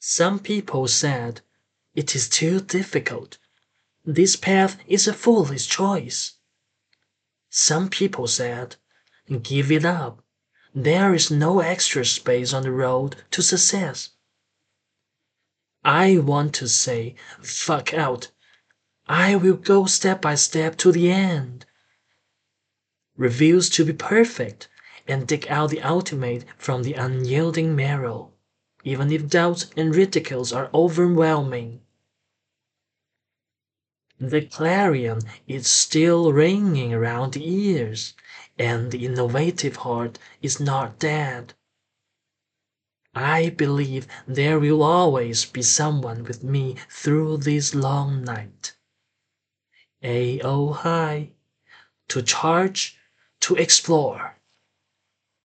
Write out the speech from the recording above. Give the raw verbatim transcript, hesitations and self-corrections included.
Some people said, "It is too difficult. This path is a foolish choice." Some people said, "Give it up. There is no extra space on the road to success." I want to say, fuck out. I will go step by step to the end. Refuse to be perfect and dig out the ultimate from the unyielding marrow, even if doubts and ridicules are overwhelming. The clarion is still ringing around the ears, and the innovative heart is not dead. I believe there will always be someone with me through this long night. A O Hi, to charge, to explore.